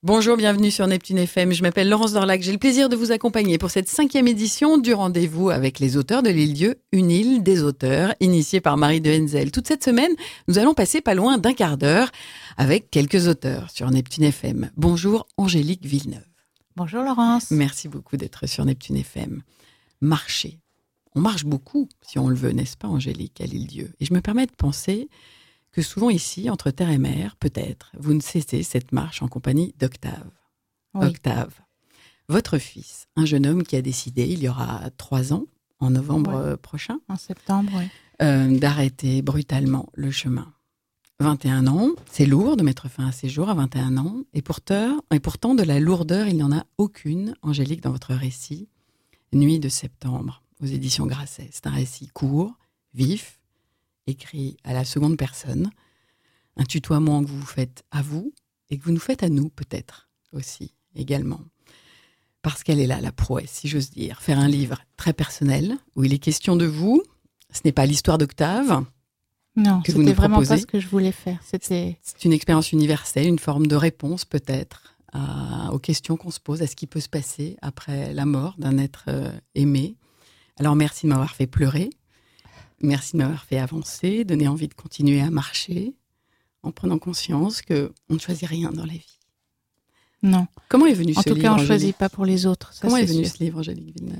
Bonjour, bienvenue sur Neptune FM. Je m'appelle Laurence Dorlac. J'ai le plaisir de vous accompagner pour cette 5e édition du rendez-vous avec les auteurs de l'île-dieu, une île des auteurs, initiée par Marie de Henzel. Toute cette semaine, nous allons passer pas loin d'un quart d'heure avec quelques auteurs sur Neptune FM. Bonjour Angélique Villeneuve. Bonjour Laurence. Merci beaucoup d'être sur Neptune FM. Marcher. On marche beaucoup, si on le veut, n'est-ce pas Angélique, à l'île-dieu? Et je me permets de penser que souvent ici, entre terre et mer, peut-être, vous ne cessez cette marche en compagnie d'Octave. Oui. Octave, votre fils, un jeune homme qui a décidé, il y aura 3 ans, en novembre prochain, en septembre, d'arrêter brutalement le chemin. 21 ans, c'est lourd de mettre fin à ses jours à 21 ans, et pourtant de la lourdeur, il n'y en a aucune, Angélique, dans votre récit, Nuit de septembre, aux éditions Grasset. C'est un récit court, vif, écrit à la seconde personne, un tutoiement que vous faites à vous et que vous nous faites à nous peut-être aussi également. Parce qu'elle est là, la prouesse, si j'ose dire. Faire un livre très personnel où il est question de vous. Ce n'est pas l'histoire d'Octave. Non, que c'était vous nous vraiment proposez. pas ce que je voulais faire. C'est une expérience universelle, une forme de réponse peut-être aux questions qu'on se pose, à ce qui peut se passer après la mort d'un être aimé. Alors merci de m'avoir fait pleurer. Merci de m'avoir fait avancer, donner envie de continuer à marcher, en prenant conscience qu'on ne choisit rien dans la vie. Non. Comment est venu ce livre, En tout cas, on ne Angélique? choisit pas pour les autres. Ça, Comment est venu sûr. ce livre, Angélique Villeneuve?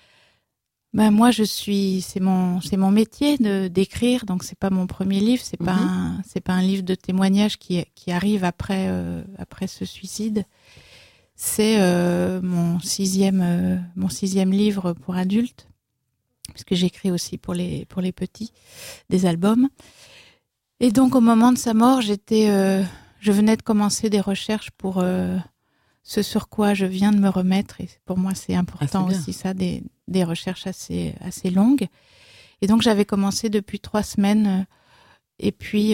Moi, c'est mon métier d'écrire, donc c'est pas mon premier livre, c'est pas un livre de témoignage qui arrive après ce suicide. C'est mon sixième livre pour adultes, puisque j'écris aussi pour les petits, des albums. Et donc, au moment de sa mort, je venais de commencer des recherches pour ce sur quoi je viens de me remettre. Et pour moi, c'est important aussi, ça, des recherches assez longues. Et donc, j'avais commencé depuis 3 semaines. Et puis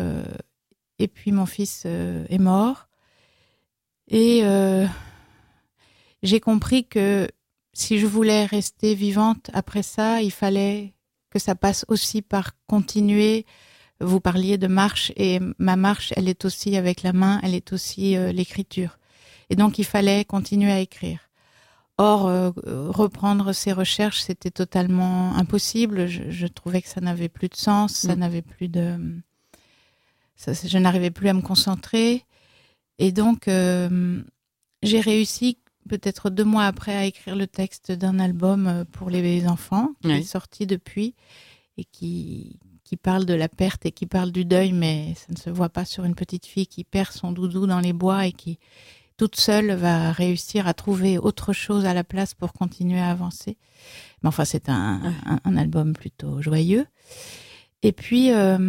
mon fils est mort. Et j'ai compris que si je voulais rester vivante après ça, il fallait que ça passe aussi par continuer. Vous parliez de marche, et ma marche, elle est aussi avec la main, elle est aussi l'écriture. Et donc, il fallait continuer à écrire. Or, reprendre ces recherches, c'était totalement impossible. Je trouvais que ça n'avait plus de sens, ça n'avait plus je n'arrivais plus à me concentrer. Et donc, j'ai réussi peut-être 2 mois après à écrire le texte d'un album pour les enfants, qui est sorti depuis, et qui parle de la perte et qui parle du deuil, mais ça ne se voit pas sur une petite fille qui perd son doudou dans les bois et qui, toute seule, va réussir à trouver autre chose à la place pour continuer à avancer. Mais enfin, c'est un album plutôt joyeux. Et puis,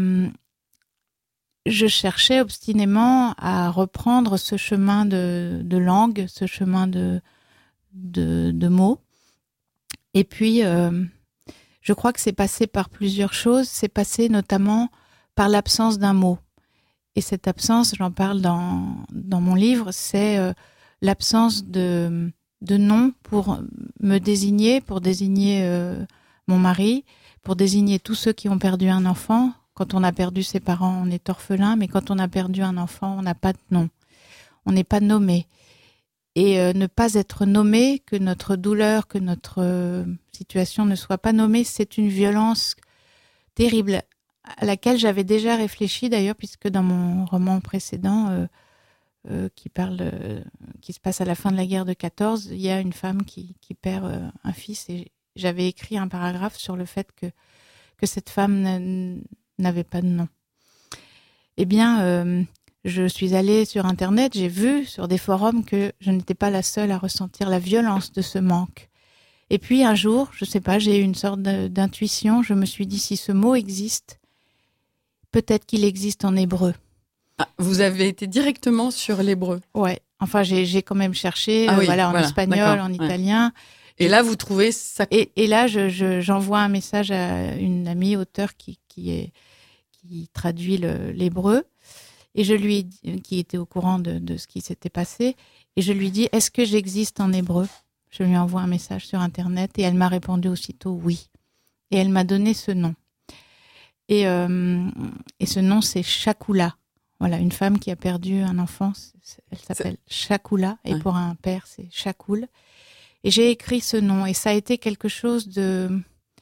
je cherchais obstinément à reprendre ce chemin de langue, ce chemin de mots. Et puis, je crois que c'est passé par plusieurs choses. C'est passé notamment par l'absence d'un mot. Et cette absence, j'en parle dans mon livre, c'est l'absence de nom pour me désigner, pour désigner mon mari, pour désigner tous ceux qui ont perdu un enfant. Quand on a perdu ses parents, on est orphelin, mais quand on a perdu un enfant, on n'a pas de nom. On n'est pas nommé. Et ne pas être nommé, que notre douleur, que notre situation ne soit pas nommée, c'est une violence terrible, à laquelle j'avais déjà réfléchi d'ailleurs, puisque dans mon roman précédent, qui se passe à la fin de la guerre de 14, il y a une femme qui perd un fils, et j'avais écrit un paragraphe sur le fait que cette femme n'avait pas de nom. Eh bien, je suis allée sur Internet, j'ai vu sur des forums que je n'étais pas la seule à ressentir la violence de ce manque. Et puis un jour, je ne sais pas, j'ai eu une sorte d'intuition, je me suis dit, si ce mot existe, peut-être qu'il existe en hébreu. Ah, vous avez été directement sur l'hébreu? Ouais, enfin j'ai quand même cherché en espagnol, en italien. Et là, vous trouvez ça? Et là, j'envoie un message à une amie auteure qui traduit l'hébreu, et qui était au courant de ce qui s'était passé, et je lui dis, est-ce que j'existe en hébreu? Je lui envoie un message sur Internet, et elle m'a répondu aussitôt oui. Et elle m'a donné ce nom. Et ce nom, c'est Shakula, Voilà, une femme qui a perdu un enfant, elle s'appelle Shakula, et pour un père, c'est Shakul. Et j'ai écrit ce nom, et ça a été quelque chose de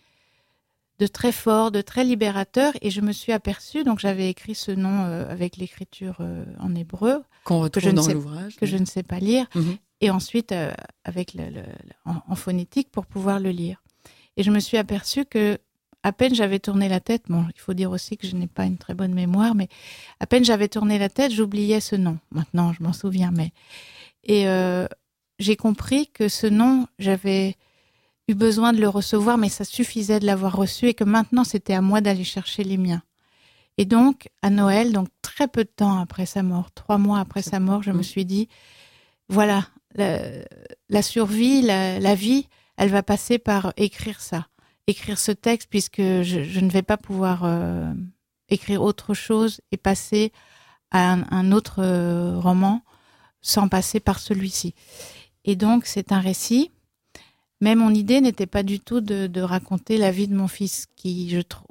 très fort, de très libérateur, et je me suis aperçue, donc j'avais écrit ce nom avec l'écriture en hébreu, qu'on retrouve dans l'ouvrage, que je ne sais pas lire, et ensuite avec en phonétique pour pouvoir le lire. Et je me suis aperçue que à peine j'avais tourné la tête, bon, il faut dire aussi que je n'ai pas une très bonne mémoire, mais à peine j'avais tourné la tête, j'oubliais ce nom. Maintenant, je m'en souviens, et j'ai compris que ce nom, j'avais eu besoin de le recevoir, mais ça suffisait de l'avoir reçu et que maintenant, c'était à moi d'aller chercher les miens. Et donc, à Noël, donc très peu de temps après sa mort, 3 mois après sa mort, je me suis dit, voilà, la survie, la vie, elle va passer par écrire ça, écrire ce texte, puisque je ne vais pas pouvoir écrire autre chose et passer à un autre roman sans passer par celui-ci. Et donc, c'est un récit. Mais mon idée n'était pas du tout de raconter la vie de mon fils, qui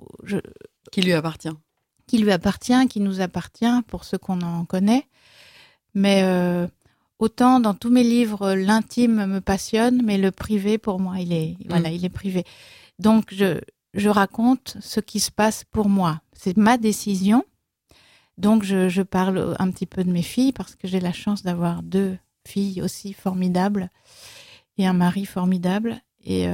lui appartient. Qui lui appartient, qui nous appartient, pour ceux qu'on en connaît. Mais autant dans tous mes livres, l'intime me passionne, mais le privé, pour moi, il est privé. Donc, je raconte ce qui se passe pour moi. C'est ma décision. Donc, je parle un petit peu de mes filles, parce que j'ai la chance d'avoir 2 filles aussi formidables, et un mari formidable, et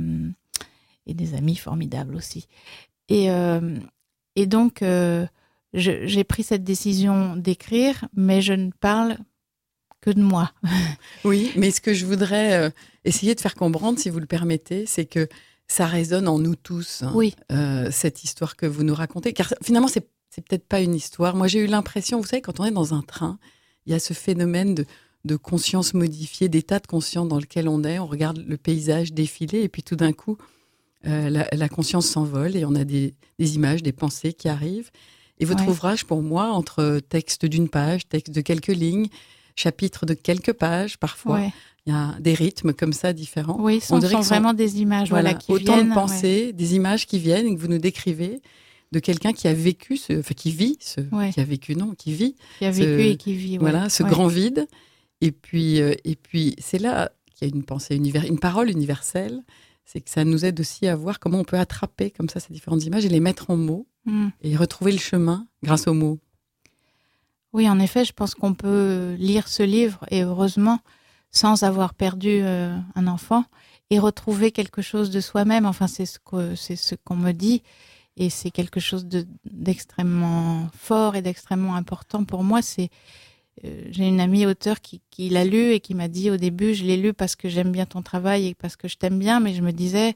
des amis formidables aussi. Et donc, j'ai pris cette décision d'écrire, mais je ne parle que de moi. Oui, mais ce que je voudrais essayer de faire comprendre, si vous le permettez, c'est que ça résonne en nous tous, oui. Cette histoire que vous nous racontez. Car finalement, c'est peut-être pas une histoire. Moi, j'ai eu l'impression, vous savez, quand on est dans un train, il y a ce phénomène de conscience modifiée, d'état de conscience dans lequel on est. On regarde le paysage défiler et puis tout d'un coup, la conscience s'envole et on a des images, des pensées qui arrivent. Et votre ouvrage, pour moi, entre texte d'une page, texte de quelques lignes, chapitre de quelques pages, parfois, il y a des rythmes comme ça différents. Oui, ce sont vraiment des images qui autant viennent. De pensées, des images qui viennent et que vous nous décrivez de quelqu'un qui a vécu, qui vit, qui a vécu, non, qui vit. Qui a vécu et qui vit, Voilà, ce grand vide. Et puis, c'est là qu'il y a une pensée une parole universelle. C'est que ça nous aide aussi à voir comment on peut attraper comme ça ces différentes images et les mettre en mots et retrouver le chemin grâce aux mots. Oui, en effet, je pense qu'on peut lire ce livre, et heureusement, sans avoir perdu un enfant, et retrouver quelque chose de soi-même. Enfin, c'est ce qu'on me dit, et c'est quelque chose d'extrêmement fort et d'extrêmement important pour moi. J'ai une amie auteure qui l'a lu et qui m'a dit au début, je l'ai lu parce que j'aime bien ton travail et parce que je t'aime bien, mais je me disais,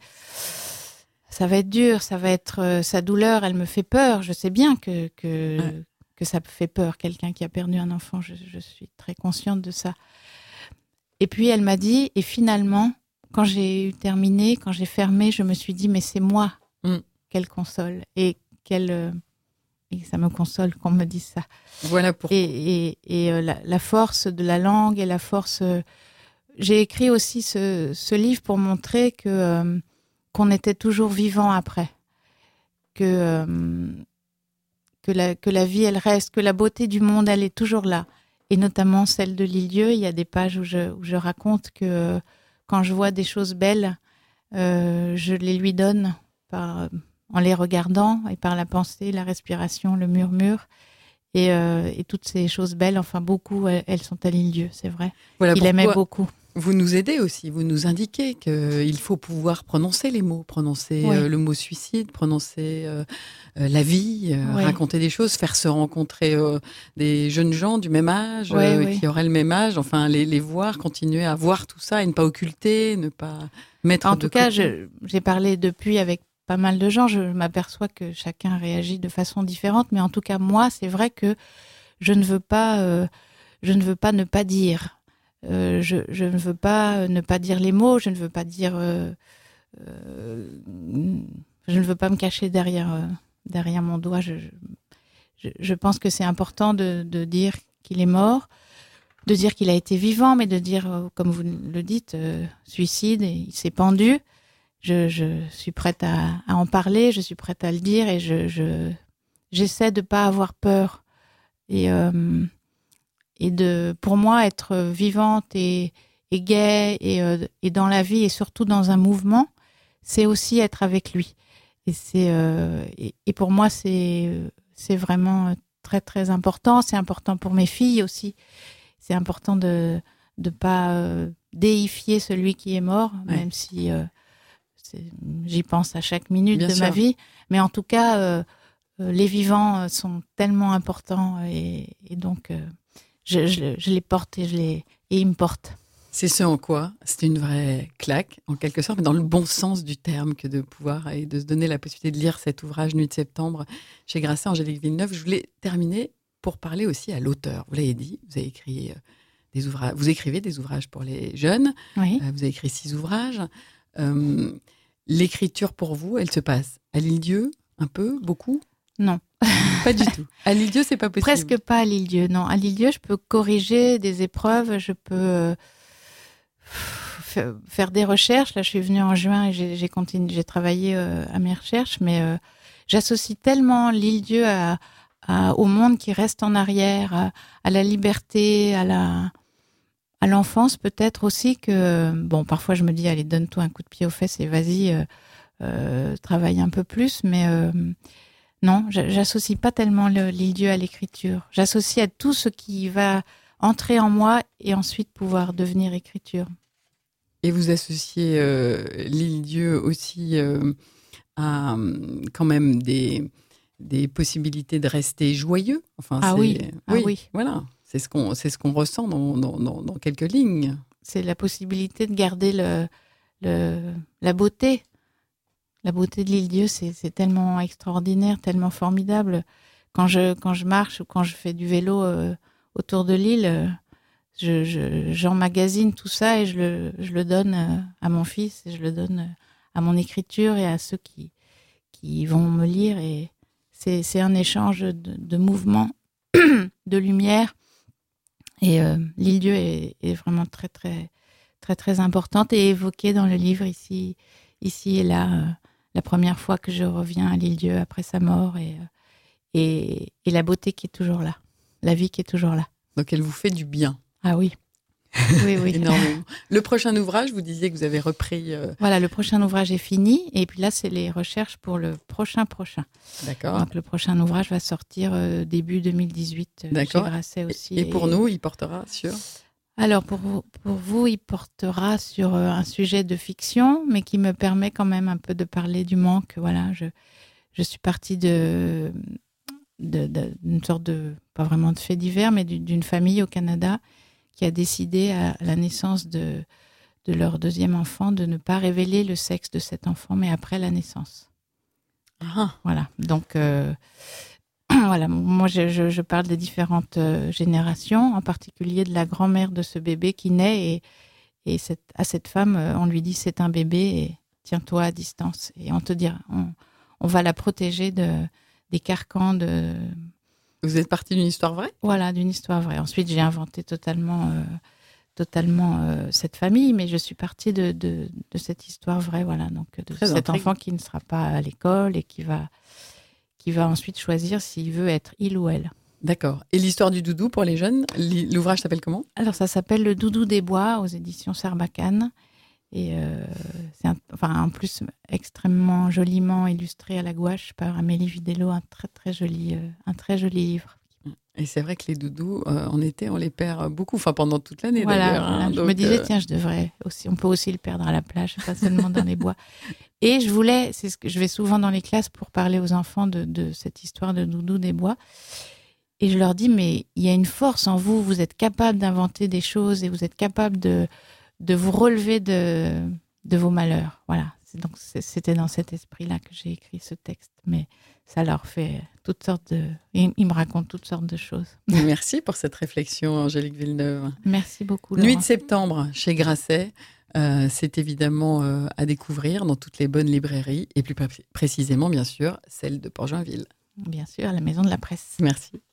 ça va être dur, ça va être sa douleur, elle me fait peur. Je sais bien que ça fait peur, quelqu'un qui a perdu un enfant, je suis très consciente de ça. Et puis elle m'a dit, et finalement, quand j'ai eu terminé, quand j'ai fermé, je me suis dit, mais c'est moi qu'elle console et qu'elle... Et ça me console qu'on me dise ça. Voilà pourquoi. Et la force de la langue et la force... J'ai écrit aussi ce livre pour montrer qu'on était toujours vivant après. Que la vie, elle reste, que la beauté du monde, elle est toujours là. Et notamment celle de Lilieu. Il y a des pages où je raconte que quand je vois des choses belles, je les lui donne en les regardant et par la pensée, la respiration, le murmure. Et toutes ces choses belles, enfin beaucoup, elles sont à Lilieu, c'est vrai. Voilà il aimait beaucoup. Vous nous aidez aussi, vous nous indiquez qu'il faut pouvoir prononcer les mots, prononcer le mot suicide, prononcer la vie, raconter des choses, faire se rencontrer des jeunes gens du même âge, qui auraient le même âge, enfin les voir, continuer à voir tout ça et ne pas occulter, ne pas mettre en de tout cas, côté. J'ai parlé depuis avec pas mal de gens, je m'aperçois que chacun réagit de façon différente, mais en tout cas moi, c'est vrai que je ne veux pas ne pas dire. Je ne veux pas ne pas dire les mots, je ne veux pas dire, je ne veux pas me cacher derrière mon doigt. Je pense que c'est important de dire qu'il est mort, de dire qu'il a été vivant, mais de dire, comme vous le dites, suicide, et il s'est pendu. Je suis prête à en parler, je suis prête à le dire, et j'essaie de pas avoir peur pour moi, être vivante et gaie et dans la vie et surtout dans un mouvement, c'est aussi être avec lui. Et pour moi, c'est vraiment très, très important. C'est important pour mes filles aussi. C'est important de pas déifier celui qui est mort, même si j'y pense à chaque minute Bien de sûr. ma vie. Mais en tout cas, les vivants sont tellement importants et donc je les porte et ils me portent. C'est ce en quoi c'est une vraie claque, en quelque sorte, mais dans le bon sens du terme, que de pouvoir et de se donner la possibilité de lire cet ouvrage Nuit de septembre chez Grasset, Angélique Villeneuve. Je voulais terminer pour parler aussi à l'auteur. Vous l'avez dit, vous avez écrit des ouvrages, vous écrivez des ouvrages pour les jeunes. Oui. Vous avez écrit 6 ouvrages. L'écriture pour vous, elle se passe à l'Île-Dieu, un peu, beaucoup? Non. Pas du tout. À l'Île-Dieu, c'est pas possible. Presque pas à l'Île-Dieu, non. À l'Île-Dieu, je peux corriger des épreuves, je peux faire des recherches. Là, je suis venue en juin et j'ai travaillé à mes recherches, mais j'associe tellement l'Île-Dieu au monde qui reste en arrière, à la liberté, à l'enfance peut-être aussi, que bon, parfois je me dis allez, donne-toi un coup de pied aux fesses et vas-y, travaille un peu plus, mais non, j'associe pas tellement l'Île-Dieu à l'écriture. J'associe à tout ce qui va entrer en moi et ensuite pouvoir devenir écriture. Et vous associez l'Île-Dieu aussi à quand même des possibilités de rester joyeux. Enfin, oui. Voilà, c'est ce qu'on ressent dans quelques lignes. C'est la possibilité de garder la beauté. La beauté de l'Île-Dieu, c'est tellement extraordinaire, tellement formidable. Quand je marche ou quand je fais du vélo autour de l'île, j'emmagasine tout ça et je le donne à mon fils et je le donne à mon écriture et à ceux qui vont me lire. Et c'est un échange de mouvements, de lumière. Et l'Île-Dieu est vraiment très, très, très, très importante et évoquée dans le livre ici et là. La première fois que je reviens à l'Île-Dieu après sa mort et la beauté qui est toujours là, la vie qui est toujours là. Donc elle vous fait du bien. Ah oui. Oui. Énormément. Le prochain ouvrage, vous disiez que vous avez repris... Voilà, le prochain ouvrage est fini et puis là, c'est les recherches pour le prochain. D'accord. Donc le prochain ouvrage va sortir début 2018 chez Grasset aussi. Et pour nous, il portera sur... Alors, pour vous, il portera sur un sujet de fiction, mais qui me permet quand même un peu de parler du manque. Voilà, je suis partie d'une sorte de, pas vraiment de fait divers, mais d'une famille au Canada qui a décidé à la naissance de leur deuxième enfant de ne pas révéler le sexe de cet enfant, mais après la naissance. Ah. Voilà, donc... Voilà, moi je parle des différentes générations, en particulier de la grand-mère de ce bébé qui naît et à cette femme, on lui dit c'est un bébé et tiens-toi à distance et on te dira, on va la protéger des carcans de... Vous êtes partie d'une histoire vraie ? Voilà, d'une histoire vraie. Ensuite j'ai inventé totalement cette famille, mais je suis partie de cette histoire vraie, voilà, donc de cet enfant qui ne sera pas à l'école et qui va ensuite choisir s'il veut être il ou elle. D'accord. Et l'histoire du doudou pour les jeunes, l'ouvrage s'appelle comment ? Alors, ça s'appelle Le Doudou des Bois aux éditions Sarbacane. Et c'est en plus extrêmement joliment illustré à la gouache par Amélie Vidello, un très joli livre. Et c'est vrai que les doudous, en été, on les perd beaucoup, enfin pendant toute l'année d'ailleurs. Voilà, je me disais, tiens, je devrais aussi, on peut aussi le perdre à la plage, pas seulement dans les bois. Et c'est ce que je vais souvent dans les classes pour parler aux enfants de cette histoire de doudou des bois. Et je leur dis, mais il y a une force en vous, vous êtes capable d'inventer des choses et vous êtes capable de vous relever de vos malheurs. Voilà. Donc c'était dans cet esprit-là que j'ai écrit ce texte. Mais ça leur fait toutes sortes de... Ils me racontent toutes sortes de choses. Merci pour cette réflexion, Angélique Villeneuve. Merci beaucoup, Laurent. Nuit de septembre chez Grasset. C'est évidemment à découvrir dans toutes les bonnes librairies et plus précisément, bien sûr, celle de Port-Joinville. Bien sûr, à la Maison de la Presse. Merci.